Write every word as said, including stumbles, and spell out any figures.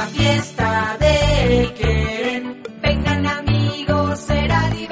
la fiesta del querer. Vengan amigos, será divertido.